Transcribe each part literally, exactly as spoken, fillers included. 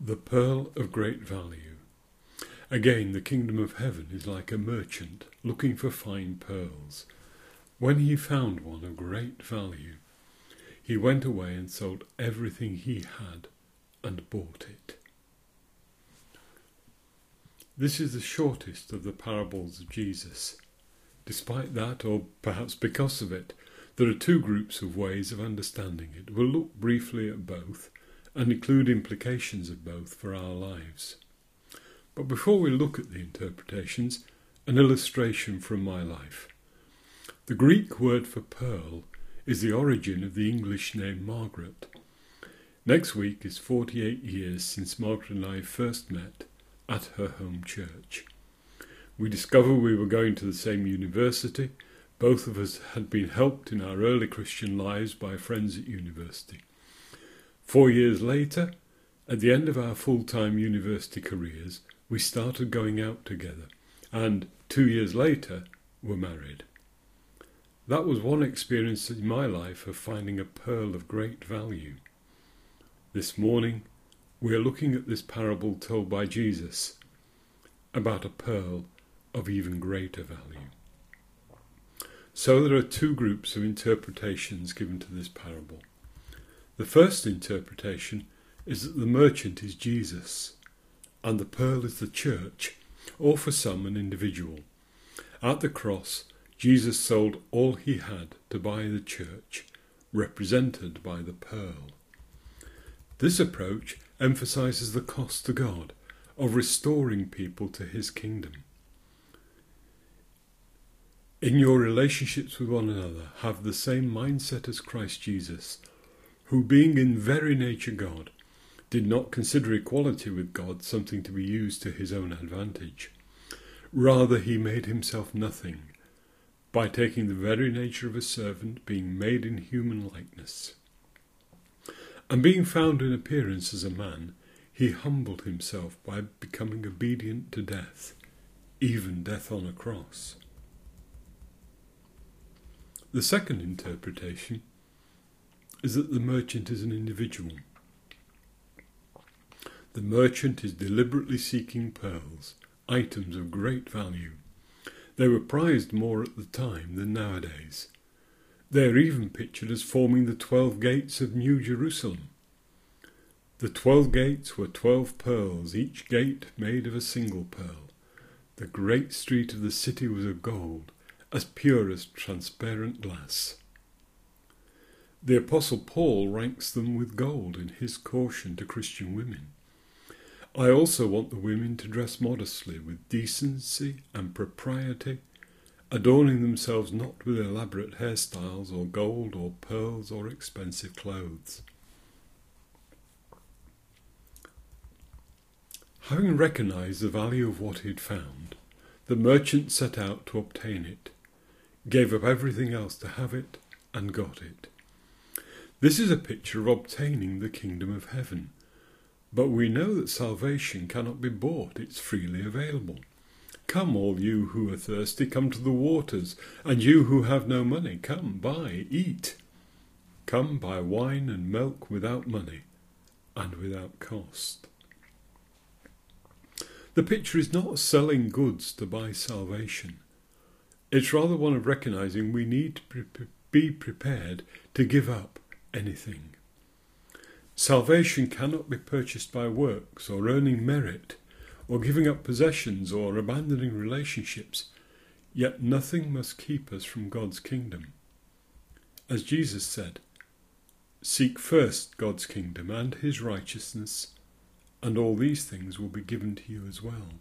The pearl of great value. Again, the kingdom of heaven is like a merchant looking for fine pearls. When he found one of great value, he went away and sold everything he had and bought it. This is the shortest of the parables of Jesus. Despite that, or perhaps because of it, there are two groups of ways of understanding it. We'll look briefly at both and include implications of both for our lives. But before we look at the interpretations, an illustration from my life. The Greek word for pearl is the origin of the English name Margaret. Next week is forty-eight years since Margaret and I first met at her home church. We discovered we were going to the same university. Both of us had been helped in our early Christian lives by friends at university. Four years later, at the end of our full-time university careers, we started going out together, and two years later, were married. That was one experience in my life of finding a pearl of great value. This morning, we are looking at this parable told by Jesus about a pearl of even greater value. So there are two groups of interpretations given to this parable. The first interpretation is that the merchant is Jesus, and the pearl is the church, or for some an individual. At the cross, Jesus sold all he had to buy the church, represented by the pearl. This approach emphasizes the cost to God of restoring people to his kingdom. In your relationships with one another, have the same mindset as Christ Jesus, who, being in very nature God, did not consider equality with God something to be used to his own advantage. Rather, he made himself nothing, by taking the very nature of a servant, being made in human likeness. And being found in appearance as a man, he humbled himself by becoming obedient to death, even death on a cross. The second interpretation is that the merchant is an individual. The merchant is deliberately seeking pearls, items of great value. They were prized more at the time than nowadays. They are even pictured as forming the twelve gates of New Jerusalem. The twelve gates were twelve pearls, each gate made of a single pearl. The great street of the city was of gold, as pure as transparent glass. The Apostle Paul ranks them with gold in his caution to Christian women. I also want the women to dress modestly, with decency and propriety, adorning themselves not with elaborate hairstyles or gold or pearls or expensive clothes. Having recognized the value of what he had found, the merchant set out to obtain it, gave up everything else to have it, and got it. This is a picture of obtaining the kingdom of heaven. But we know that salvation cannot be bought, it's freely available. Come, all you who are thirsty, come to the waters, and you who have no money, come, buy, eat. Come, buy wine and milk without money, and without cost. The picture is not selling goods to buy salvation. It's rather one of recognizing we need to pre- be prepared to give up anything. Salvation cannot be purchased by works or earning merit or giving up possessions or abandoning relationships, yet nothing must keep us from God's kingdom. As Jesus said, "Seek first God's kingdom and his righteousness, and all these things will be given to you as well."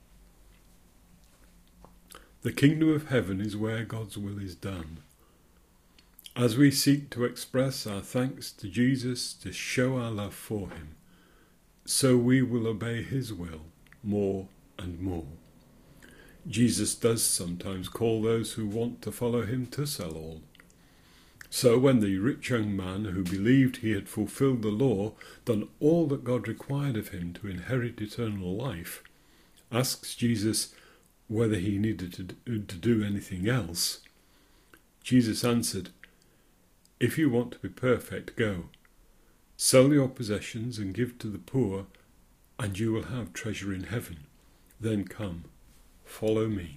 The kingdom of heaven is where God's will is done. As we seek to express our thanks to Jesus, to show our love for him, so we will obey his will more and more. Jesus does sometimes call those who want to follow him to sell all. So when the rich young man who believed he had fulfilled the law, done all that God required of him to inherit eternal life, asks Jesus whether he needed to do anything else, Jesus answered, "If you want to be perfect, go. Sell your possessions and give to the poor, and you will have treasure in heaven. Then come, follow me.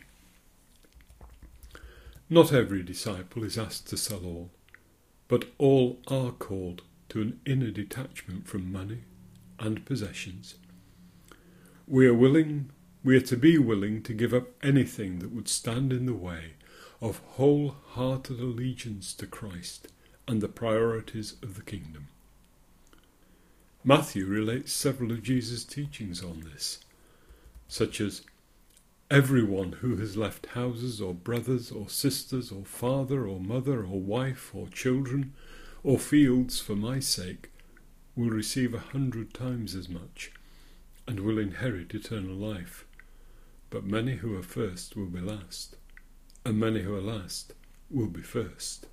Not every disciple is asked to sell all, but all are called to an inner detachment from money and possessions. We are willing, we are to be willing to give up anything that would stand in the way of wholehearted allegiance to Christ and the priorities of the kingdom. Matthew relates several of Jesus' teachings on this, such as, everyone who has left houses or brothers or sisters or father or mother or wife or children or fields for my sake will receive a hundred times as much and will inherit eternal life. But many who are first will be last, and many who are last will be first.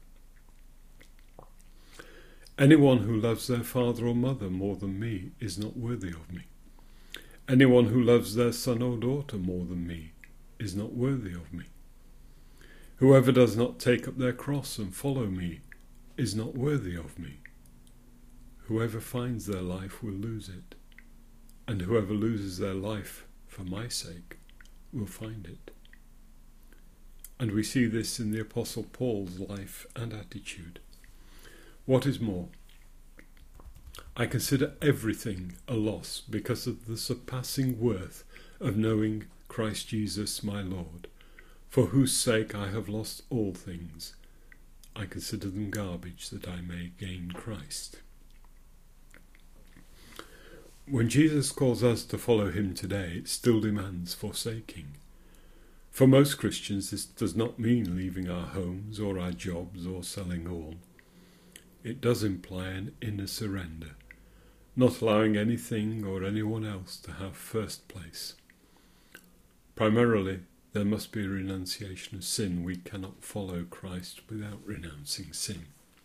Anyone who loves their father or mother more than me is not worthy of me. Anyone who loves their son or daughter more than me is not worthy of me. Whoever does not take up their cross and follow me is not worthy of me. Whoever finds their life will lose it, and whoever loses their life for my sake will find it. And we see this in the Apostle Paul's life and attitude. What is more, I consider everything a loss because of the surpassing worth of knowing Christ Jesus my Lord, for whose sake I have lost all things. I consider them garbage that I may gain Christ. When Jesus calls us to follow him today, it still demands forsaking. For most Christians, this does not mean leaving our homes or our jobs or selling all. It does imply an inner surrender, not allowing anything or anyone else to have first place. Primarily, there must be a renunciation of sin. We cannot follow Christ without renouncing sin.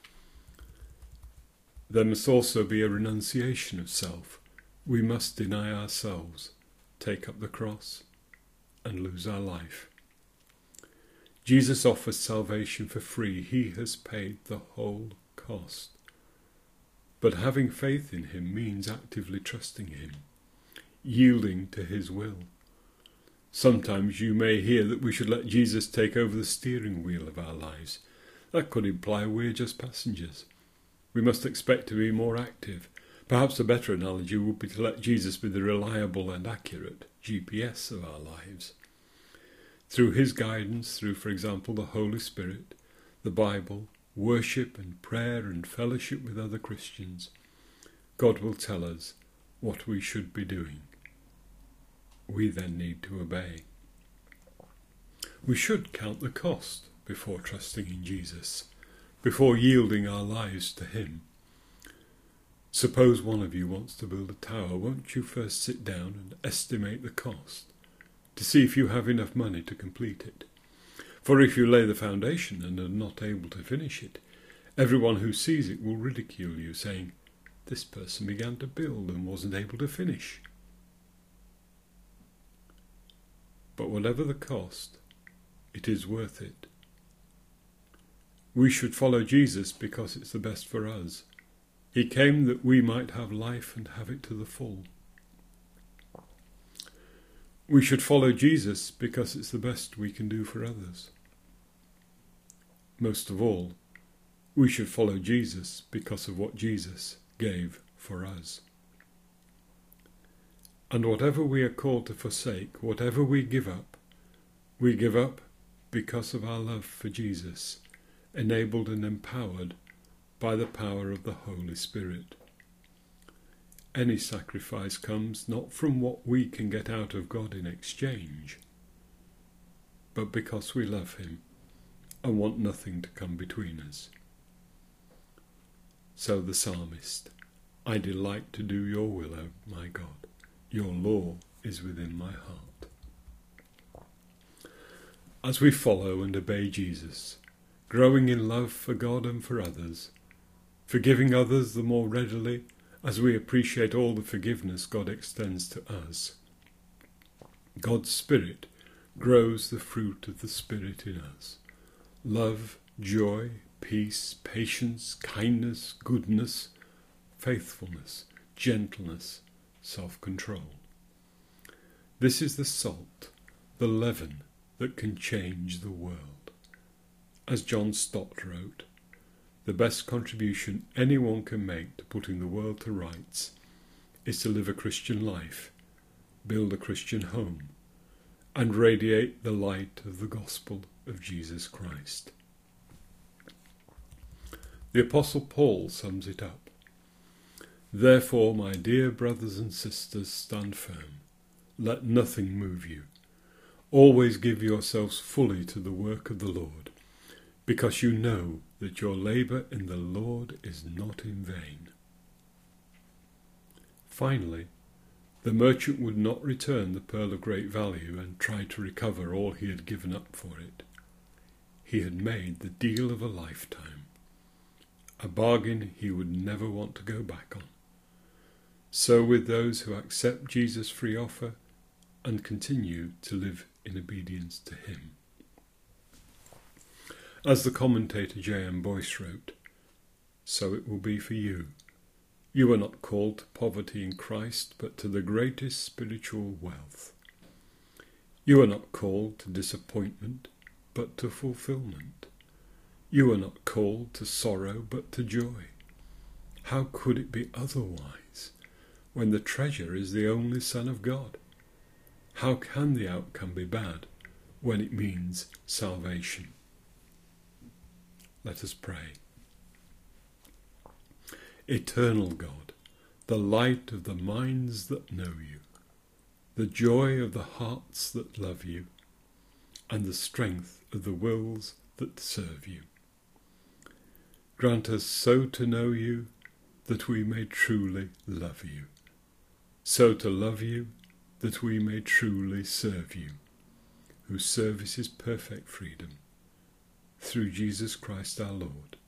There must also be a renunciation of self. We must deny ourselves, take up the cross, and lose our life. Jesus offers salvation for free. He has paid the whole cost. But having faith in him means actively trusting him, yielding to his will. Sometimes you may hear that we should let Jesus take over the steering wheel of our lives. That could imply we're just passengers. We must expect to be more active. Perhaps a better analogy would be to let Jesus be the reliable and accurate G P S of our lives. Through his guidance, through, for example, the Holy Spirit, the Bible, worship and prayer and fellowship with other Christians, God will tell us what we should be doing. We then need to obey. We should count the cost before trusting in Jesus, before yielding our lives to him. Suppose one of you wants to build a tower. Won't you first sit down and estimate the cost to see if you have enough money to complete it? For if you lay the foundation and are not able to finish it, everyone who sees it will ridicule you, saying, "This person began to build and wasn't able to finish." But whatever the cost, it is worth it. We should follow Jesus because it's the best for us. He came that we might have life and have it to the full. We should follow Jesus because it's the best we can do for others. Most of all, we should follow Jesus because of what Jesus gave for us. And whatever we are called to forsake, whatever we give up, we give up because of our love for Jesus, enabled and empowered by the power of the Holy Spirit. Any sacrifice comes not from what we can get out of God in exchange, but because we love him and want nothing to come between us. So the psalmist, "I delight to do your will, O my God. Your law is within my heart." As we follow and obey Jesus, growing in love for God and for others, forgiving others the more readily as we appreciate all the forgiveness God extends to us, God's Spirit grows the fruit of the Spirit in us: love, joy, peace, patience, kindness, goodness, faithfulness, gentleness, self-control. This is the salt, the leaven that can change the world. As John Stott wrote, the best contribution anyone can make to putting the world to rights is to live a Christian life, build a Christian home, and radiate the light of the gospel of Jesus Christ. The Apostle Paul sums it up. Therefore, my dear brothers and sisters, stand firm. Let nothing move you. Always give yourselves fully to the work of the Lord, because you know that your labour in the Lord is not in vain. Finally, the merchant would not return the pearl of great value and try to recover all he had given up for it. He had made the deal of a lifetime, a bargain he would never want to go back on. So with those who accept Jesus' free offer and continue to live in obedience to him. As the commentator J M Boyce wrote, so it will be for you. You are not called to poverty in Christ, but to the greatest spiritual wealth. You are not called to disappointment, but to fulfillment. You are not called to sorrow, but to joy. How could it be otherwise, when the treasure is the only Son of God? How can the outcome be bad, when it means salvation? Let us pray. Eternal God, the light of the minds that know you, the joy of the hearts that love you, and the strength of the wills that serve you. Grant us so to know you that we may truly love you, so to love you that we may truly serve you, whose service is perfect freedom, through Jesus Christ our Lord.